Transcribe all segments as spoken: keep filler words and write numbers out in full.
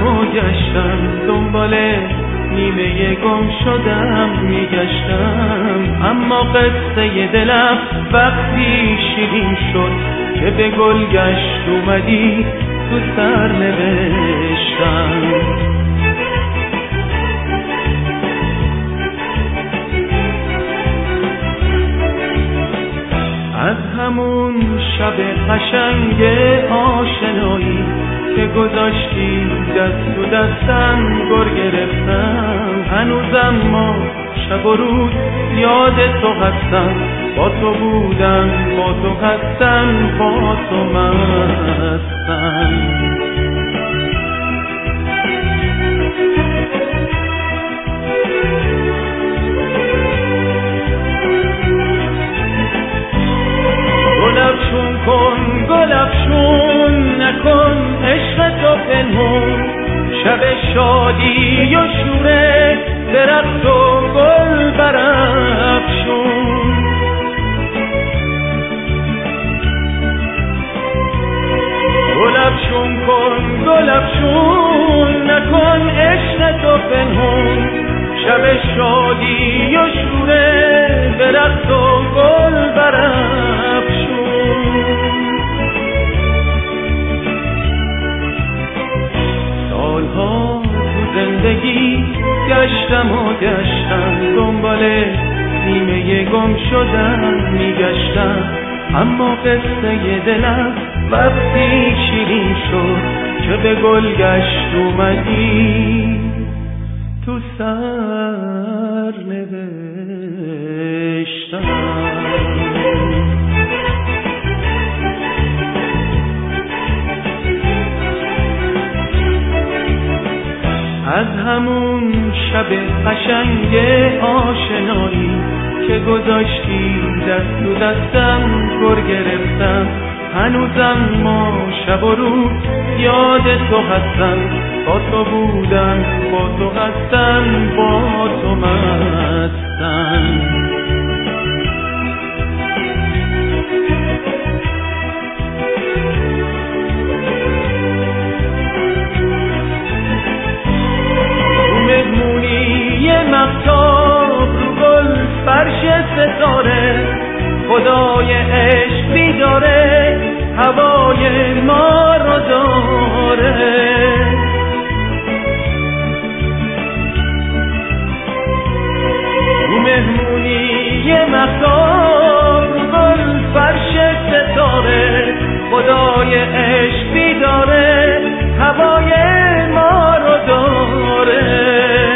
و گشتم دنبال نیمه گم شدم میگشتم، اما قصه دلم وقتی شیرین شد که به گلگشت اومدی تو سر نوشتم. از همون شب قشنگ آشنایی که گذاشتی دست و دستم گر گرفتم، هنوزم ما شب و روز یاد تو هستم، با تو بودم با تو هستم با تو مستم. گلفشون کن گلفشون نکن عشق تو پنهون، شب شادی و شوره درخت و گل برافشون. گلفشون کن گلفشون نکن عشق تو پنهون، شب شادی و شوره درخت و گل برافشون. سالها تو زندگی گشتم و گشتم دنبال نیمه گم شدم میگشتم، اما قصه دلم وقتی شیرین شد که به گلگشت اومدی تو سر نوشتم. از همون شب قشنگ آشنایی که گذاشتی دست و دستم گر گرفتم، هنوزم ما شب و روز یاد تو هستم، با تو بودم با تو هستم با تو مستم. مهتاب رو گل فرش ستاره، خدای عشق بیداره هوای ما رو داره. رو مهمونی مهتاب رو گل فرش ستاره، خدای عشق بیداره هوای ما رو داره.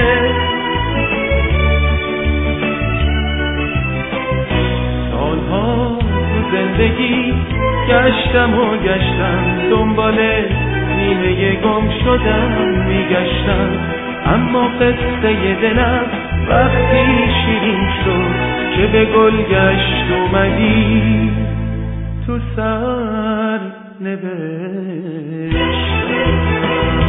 زندگی گشتم و گشتم دنبال نیمه گم شدم میگشتم، اما قصه دلم وقتی شیرین شد که به گلگشت اومدی تو سر نوشتم.